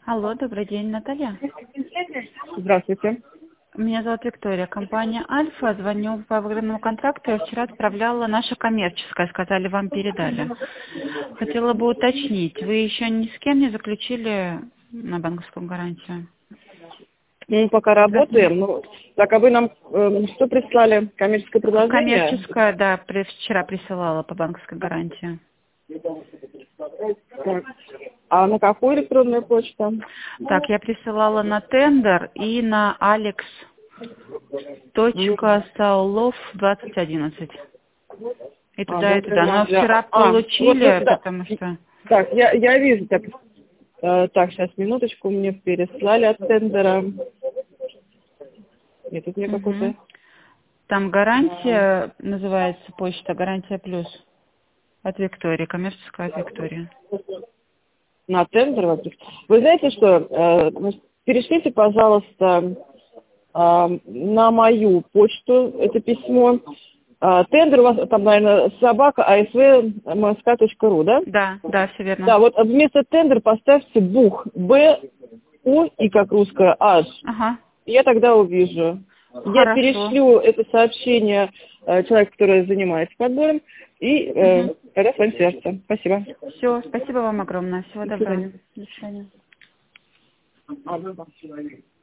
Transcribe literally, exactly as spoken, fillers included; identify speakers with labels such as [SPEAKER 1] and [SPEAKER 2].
[SPEAKER 1] Алло, добрый день, Наталья.
[SPEAKER 2] Здравствуйте.
[SPEAKER 1] Меня зовут Виктория. Компания Альфа. Звоню по выгодному контракту. Я вчера отправляла наше коммерческое. Сказали, вам передали. Хотела бы уточнить. Вы еще ни с кем не заключили на банковскую гарантию?
[SPEAKER 2] Мы пока работаем. Ну, так, а вы нам э, что прислали? Коммерческое предложение?
[SPEAKER 1] Коммерческое, да, при- вчера присылала по банковской гарантии.
[SPEAKER 2] Так. А на какую электронную почту?
[SPEAKER 1] Так, я присылала на тендер и на алекс точка саулов двадцать одиннадцать. И
[SPEAKER 2] А,
[SPEAKER 1] туда, и туда. Но
[SPEAKER 2] для-
[SPEAKER 1] вчера
[SPEAKER 2] а, вот
[SPEAKER 1] получили,
[SPEAKER 2] вы сюда.
[SPEAKER 1] потому что...
[SPEAKER 2] Так, я, я вижу. Так, э, так, сейчас, минуточку. Мне переслали от тендера. Нет, тут мне
[SPEAKER 1] Мгм.
[SPEAKER 2] какой-то...
[SPEAKER 1] Там гарантия, называется почта, гарантия плюс. От Виктории, коммерческая от Виктории.
[SPEAKER 2] На тендер. во-первых. Вы знаете что? Э, значит, перешлите, пожалуйста, э, на мою почту это письмо. Э, тендер у вас там, наверное, собака асвмск.ру, да?
[SPEAKER 1] Да, да, все верно.
[SPEAKER 2] Да, вот вместо тендер поставьте бух. Б, У и как русская H.
[SPEAKER 1] Ага,
[SPEAKER 2] Я тогда увижу. Я
[SPEAKER 1] хорошо.
[SPEAKER 2] перешлю это сообщение э, человеку, который занимается подбором, и э,
[SPEAKER 1] Угу.
[SPEAKER 2] тогда с вами свяжется. Спасибо.
[SPEAKER 1] Все, спасибо вам огромное. Всего
[SPEAKER 2] До
[SPEAKER 1] доброго.
[SPEAKER 2] свидания.
[SPEAKER 1] До свидания.